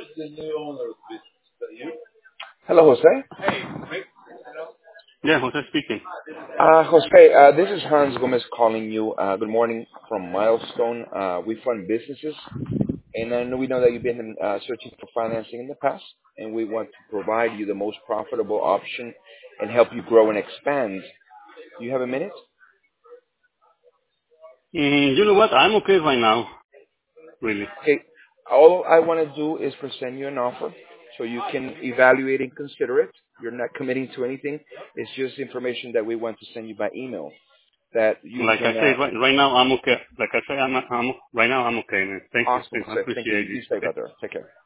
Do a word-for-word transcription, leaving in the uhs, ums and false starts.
Hello, Jose. Yeah, Jose speaking. Uh, Jose, uh, this is Hans Gomez calling you. Uh, good morning from Milestone. Uh, we fund businesses, and I know we know that you've been uh, searching for financing in the past, and we want to provide you the most profitable option and help you grow and expand. Do you have a minute? Mm, you know what? I'm okay right now, really. Okay. All I want to do is present you an offer so you can evaluate and consider it. You're not committing to anything. It's just information that we want to send you by email that you Like I can. say, Uh, right, right now I'm okay. Like I say, I'm, I'm right now I'm okay, man. Thank you. awesome, Thank, I Jose. Thank you. appreciate You this. stay, Okay. brother. Take care.